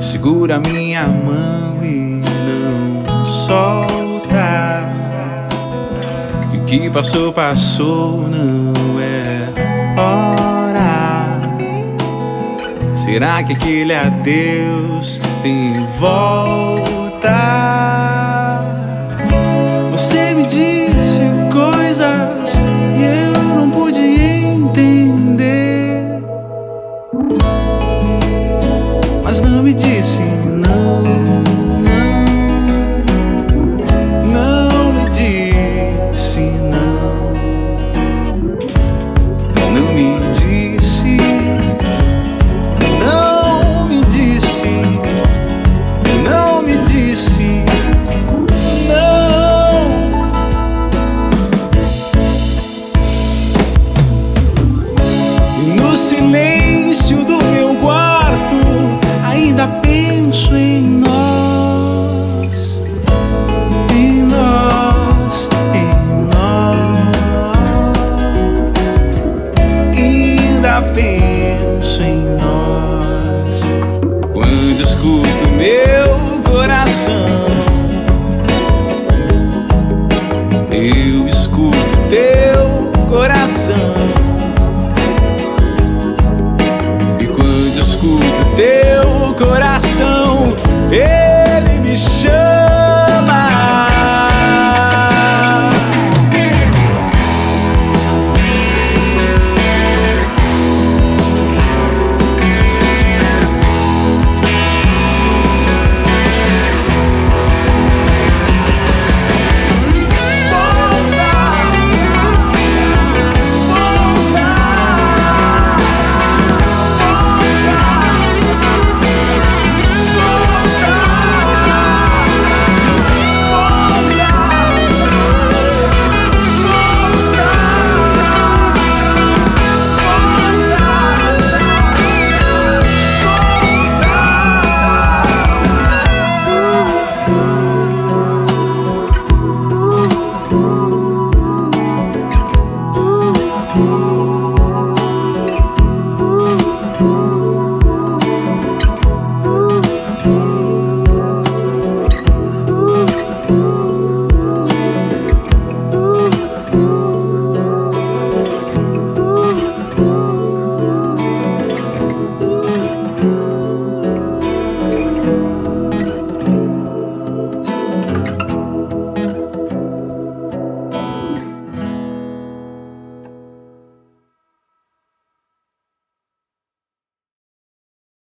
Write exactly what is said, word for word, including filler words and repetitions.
Segura minha mão e não solta. E o que passou, passou, não é hora. Será que aquele adeus tem volta? Você me disse coisas e eu não pude entender, mas não me disse não, não, não me disse não, não me disse, não me disse, não me disse não. E no silêncio do meu quarto ainda penso em nós, em nós, em nós. Ainda penso em nós. Quando escuto meu coração, eu escuto teu coração. E quando escuto